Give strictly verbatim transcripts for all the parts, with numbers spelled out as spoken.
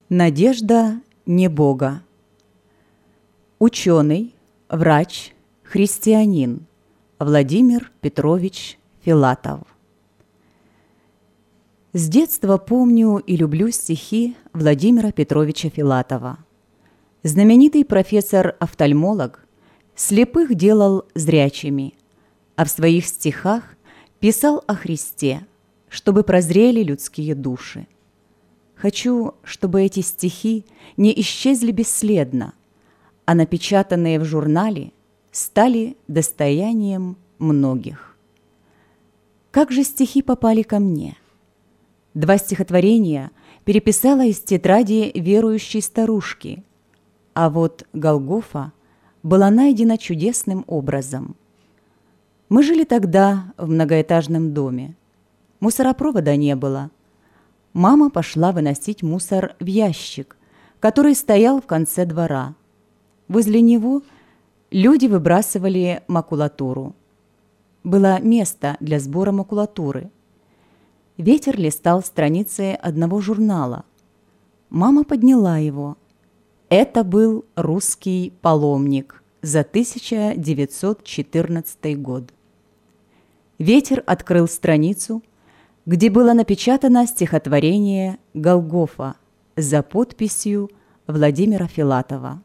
Надежда не Бога. Ученый, врач, христианин Владимир Петрович Филатов. С детства помню и люблю стихи Владимира Петровича Филатова. Знаменитый профессор-офтальмолог слепых делал зрячими, а в своих стихах писал о Христе, чтобы прозрели людские души. Хочу, чтобы эти стихи не исчезли бесследно, а напечатанные в журнале стали достоянием многих. Как же стихи попали ко мне? Два стихотворения переписала из тетради верующей старушки, а вот Голгофа была найдена чудесным образом. Мы жили тогда в многоэтажном доме. Мусоропровода не было. Мама пошла выносить мусор в ящик, который стоял в конце двора. Возле него люди выбрасывали макулатуру. Было место для сбора макулатуры. Ветер листал страницы одного журнала. Мама подняла его. Это был «Русский паломник» за тысяча девятьсот четырнадцатый год. Ветер открыл страницу, где было напечатано стихотворение «Голгофа» за подписью Владимира Филатова.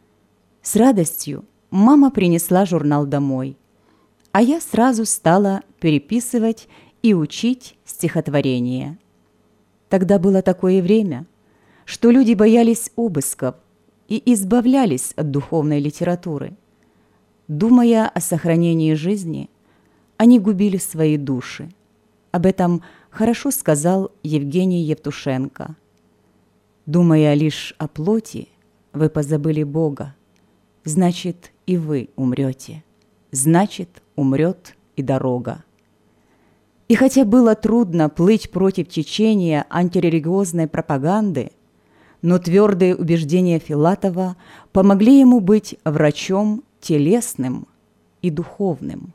С радостью мама принесла журнал домой, а я сразу стала переписывать и учить стихотворение. Тогда было такое время, что люди боялись обысков и избавлялись от духовной литературы. Думая о сохранении жизни, они губили свои души. Об этом хорошо сказал Евгений Евтушенко. «Думая лишь о плоти, вы позабыли Бога. Значит, и вы умрете. Значит, умрет и дорога». И хотя было трудно плыть против течения антирелигиозной пропаганды, но твердые убеждения Филатова помогли ему быть врачом телесным и духовным.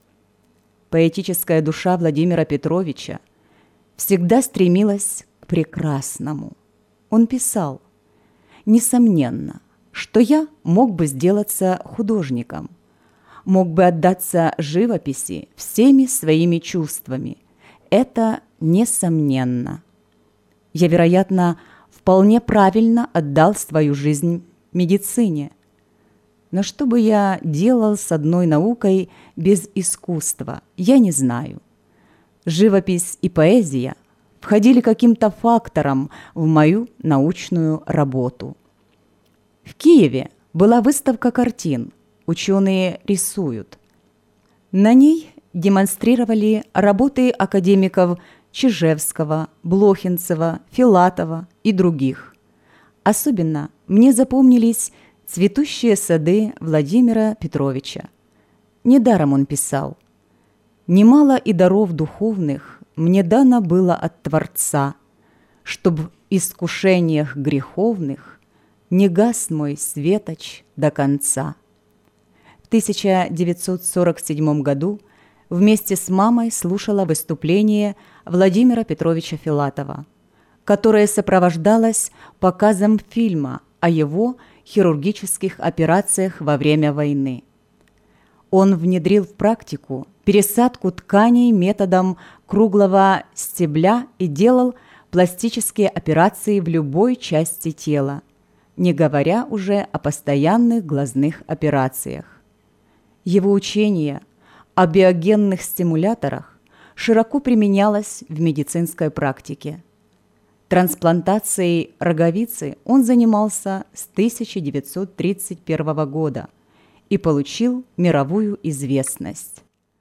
Поэтическая душа Владимира Петровича всегда стремилась к прекрасному. Он писал: «Несомненно, что я мог бы сделаться художником, мог бы отдаться живописи всеми своими чувствами. Это несомненно. Я, вероятно, вполне правильно отдал свою жизнь медицине. Но что бы я делал с одной наукой без искусства, я не знаю. Живопись и поэзия входили каким-то фактором в мою научную работу». В Киеве была выставка картин «Ученые рисуют». На ней демонстрировали работы академиков Чижевского, Блохинцева, Филатова и других. Особенно мне запомнились цветущие сады Владимира Петровича. Недаром он писал: «Немало и даров духовных мне дано было от Творца, чтоб в искушениях греховных не гас мой светоч до конца». В тысяча девятьсот сорок седьмом году вместе с мамой слушала выступление Владимира Петровича Филатова, которое сопровождалось показом фильма о его хирургических операциях во время войны. Он внедрил в практику пересадку тканей методом круглого стебля и делал пластические операции в любой части тела, не говоря уже о постоянных глазных операциях. Его учение о биогенных стимуляторах широко применялось в медицинской практике. Трансплантацией роговицы он занимался с тысяча девятьсот тридцать первого года и получил мировую известность.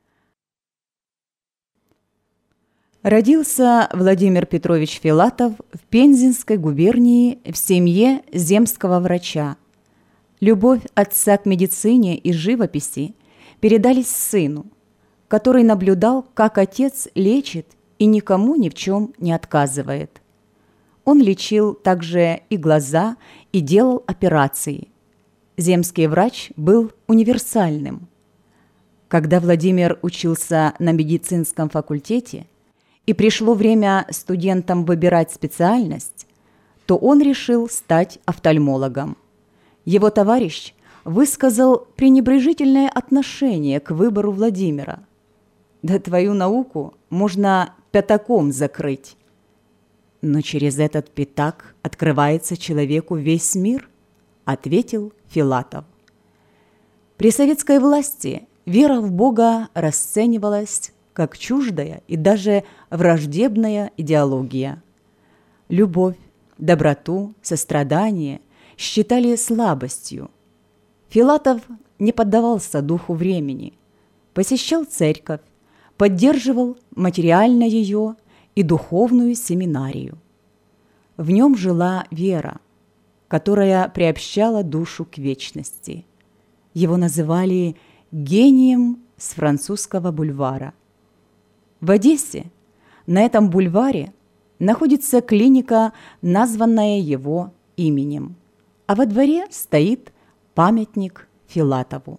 Родился Владимир Петрович Филатов в Пензенской губернии в семье земского врача. Любовь отца к медицине и живописи передались сыну, который наблюдал, как отец лечит и никому ни в чем не отказывает. Он лечил также и глаза, и делал операции. Земский врач был универсальным. Когда Владимир учился на медицинском факультете и пришло время студентам выбирать специальность, то он решил стать офтальмологом. Его товарищ высказал пренебрежительное отношение к выбору Владимира. «Да твою науку можно пятаком закрыть». «Но через этот пятак открывается человеку весь мир», – ответил Филатов. При советской власти вера в Бога расценивалась как чуждая и даже враждебная идеология. Любовь, доброту, сострадание считали слабостью. Филатов не поддавался духу времени, посещал церковь, поддерживал материально ее и духовную семинарию. В нем жила вера, которая приобщала душу к вечности. Его называли гением с французского бульвара. В Одессе на этом бульваре находится клиника, названная его именем, а во дворе стоит памятник Филатову.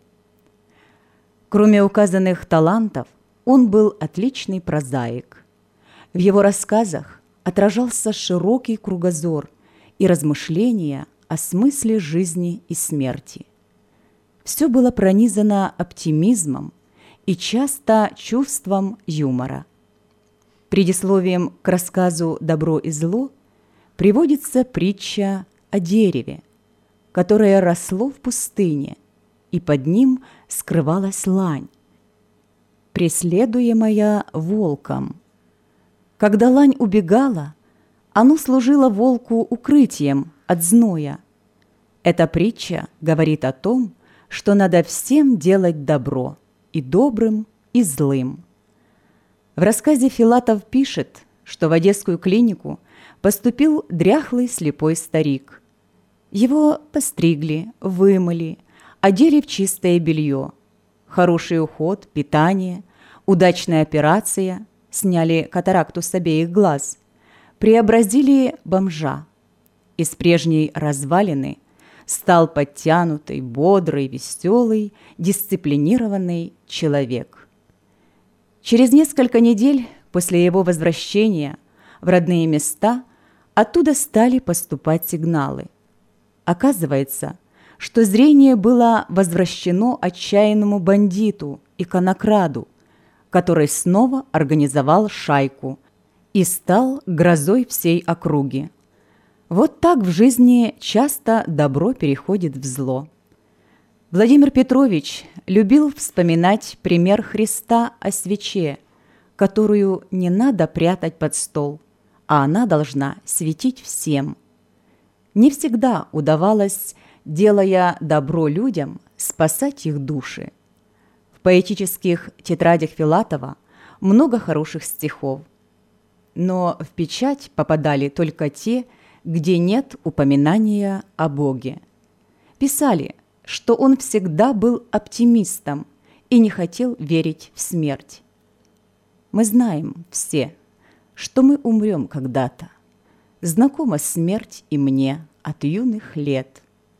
Кроме указанных талантов, он был отличный прозаик. В его рассказах отражался широкий кругозор и размышления о смысле жизни и смерти. Все было пронизано оптимизмом и часто чувством юмора. Предисловием к рассказу «Добро и зло» приводится притча о дереве, которое росло в пустыне, и под ним скрывалась лань, преследуемая волком. Когда лань убегала, оно служило волку укрытием от зноя. Эта притча говорит о том, что надо всем делать добро, и добрым, и злым. В рассказе Филатов пишет, что в Одесскую клинику поступил дряхлый слепой старик. Его постригли, вымыли, одели в чистое белье. Хороший уход, питание, удачная операция, сняли катаракту с обеих глаз, преобразили бомжа. Из прежней развалины стал подтянутый, бодрый, веселый, дисциплинированный человек. Через несколько недель после его возвращения в родные места оттуда стали поступать сигналы. Оказывается, что зрение было возвращено отчаянному бандиту и конокраду, который снова организовал шайку и стал грозой всей округи. Вот так в жизни часто добро переходит в зло. Владимир Петрович любил вспоминать пример Христа о свече, которую не надо прятать под стол, а она должна светить всем. Не всегда удавалось, делая добро людям, спасать их души. В поэтических тетрадях Филатова много хороших стихов, но в печать попадали только те, где нет упоминания о Боге. Писали, что он всегда был оптимистом и не хотел верить в смерть. Мы знаем все, что мы умрем когда-то. Знакома смерть и мне от юных лет.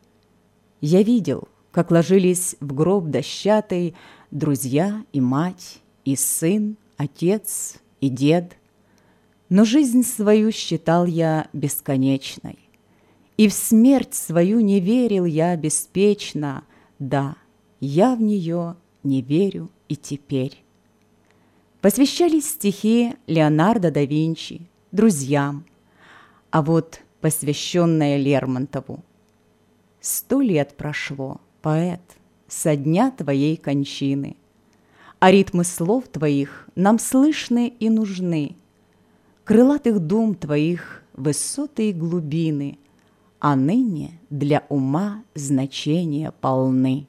Я видел, как ложились в гроб дощатый друзья и мать, и сын, отец и дед. Но жизнь свою считал я бесконечной, и в смерть свою не верил я беспечно. Да, я в нее не верю и теперь. Посвящались стихи Леонардо да Винчи, друзьям, а вот посвященная Лермонтову. Сто лет прошло, поэт, со дня твоей кончины, а ритмы слов твоих нам слышны и нужны, крылатых дум твоих высоты и глубины, а ныне для ума значения полны.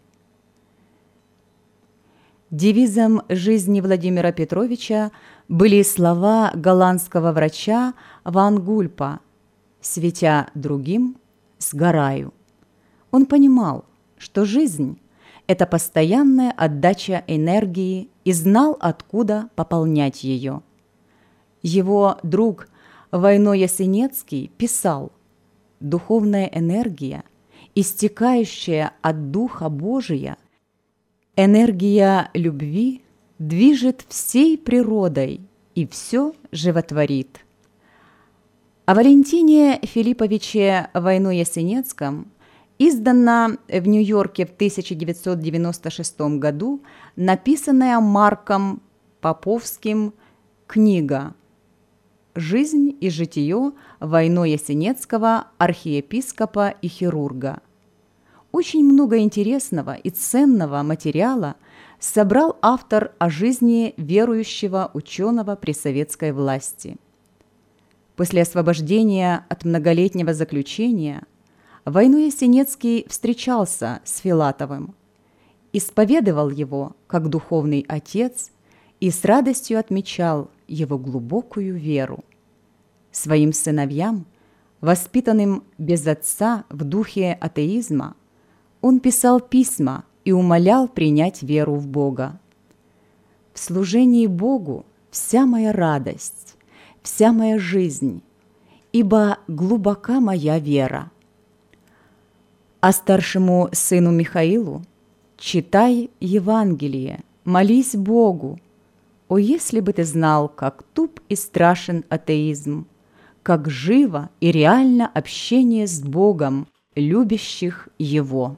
Девизом жизни Владимира Петровича были слова голландского врача Ван Гульпа: «Светя другим, сгораю». Он понимал, что жизнь – это постоянная отдача энергии, и знал, откуда пополнять ее. Его друг Войно Ясенецкий писал: «Духовная энергия, истекающая от Духа Божия, энергия любви, движет всей природой и все животворит. О Валентине Филипповиче Войно-Ясенецком издана в Нью-Йорке в тысяча девятьсот девяносто шестом году написанная Марком Поповским книга «Жизнь и житие Войно-Ясенецкого архиепископа и хирурга». Очень много интересного и ценного материала собрал автор о жизни верующего ученого при советской власти. После освобождения от многолетнего заключения Войно-Ясенецкий встречался с Филатовым, исповедовал его как духовный отец и с радостью отмечал его глубокую веру. Своим сыновьям, воспитанным без отца в духе атеизма, он писал письма и умолял принять веру в Бога. «В служении Богу вся моя радость, вся моя жизнь, ибо глубока моя вера». А старшему сыну Михаилу: «Читай Евангелие, молись Богу. О, если бы ты знал, как туп и страшен атеизм, как живо и реально общение с Богом, любящих Его».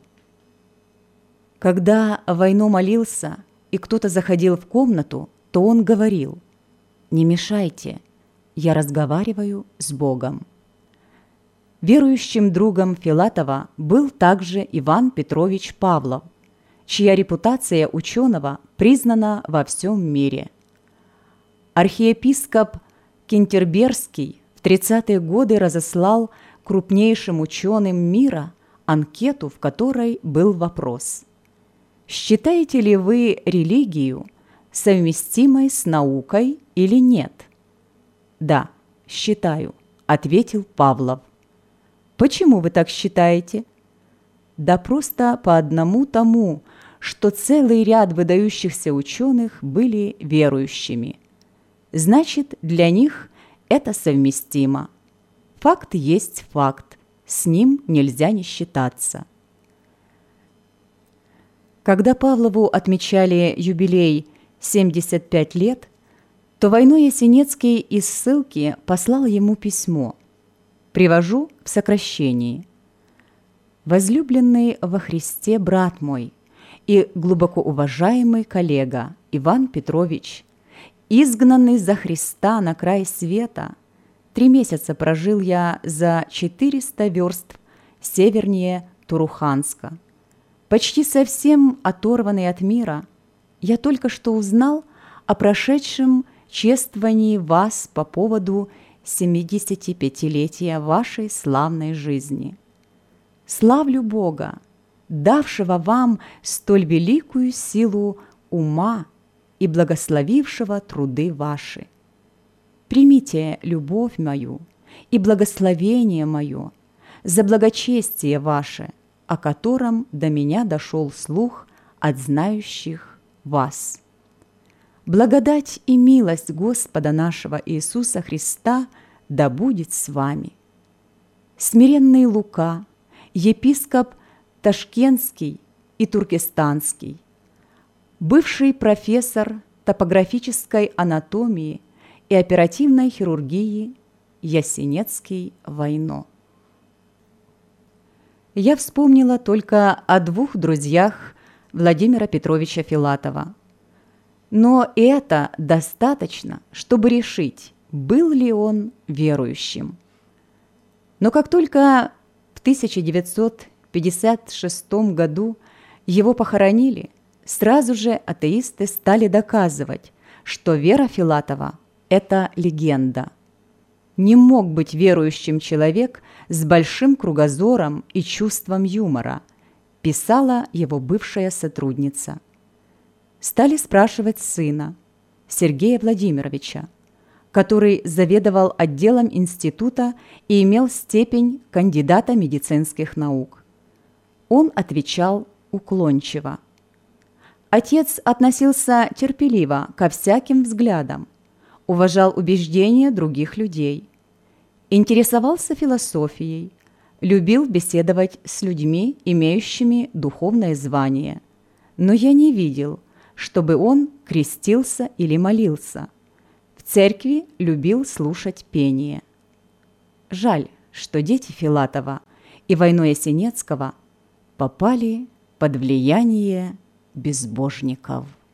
Когда Войно молился, и кто-то заходил в комнату, то он говорил: «Не мешайте, я разговариваю с Богом». Верующим другом Филатова был также Иван Петрович Павлов, чья репутация ученого признана во всем мире. Архиепископ Кентерберский в тридцатые годы разослал крупнейшим ученым мира анкету, в которой был вопрос: «Считаете ли вы религию совместимой с наукой или нет?» «Да, считаю», — ответил Павлов. «Почему вы так считаете?» «Да просто по одному тому, что целый ряд выдающихся ученых были верующими. Значит, для них это совместимо. Факт есть факт, с ним нельзя не считаться». Когда Павлову отмечали юбилей семьдесят пять лет, то Войно-Ясенецкий из ссылки послал ему письмо. Привожу в сокращении: «Возлюбленный во Христе брат мой и глубоко уважаемый коллега Иван Петрович, изгнанный за Христа на край света, три месяца прожил я за четыреста верст севернее Туруханска. Почти совсем оторванный от мира, я только что узнал о прошедшем чествовании вас по поводу семидесятипятилетия вашей славной жизни. Славлю Бога, давшего вам столь великую силу ума и благословившего труды ваши. Примите любовь мою и благословение мое за благочестие ваше, о котором до меня дошел слух от знающих вас. Благодать и милость Господа нашего Иисуса Христа да будет с вами. Смиренный Лука, епископ Ташкентский и Туркестанский, бывший профессор топографической анатомии и оперативной хирургии Ясенецкий Войно». Я вспомнила только о двух друзьях Владимира Петровича Филатова. Но это достаточно, чтобы решить, был ли он верующим. Но как только в тысяча девятьсот пятьдесят шестом году его похоронили, сразу же атеисты стали доказывать, что вера Филатова – это легенда. Не мог быть верующим человек с большим кругозором и чувством юмора, писала его бывшая сотрудница. Стали спрашивать сына, Сергея Владимировича, который заведовал отделом института и имел степень кандидата медицинских наук. Он отвечал уклончиво. Отец относился терпеливо ко всяким взглядам, уважал убеждения других людей, интересовался философией, любил беседовать с людьми, имеющими духовное звание, но я не видел, чтобы он крестился или молился. В церкви любил слушать пение. Жаль, что дети Филатова и войной Ясенецкого попали под влияние безбожников.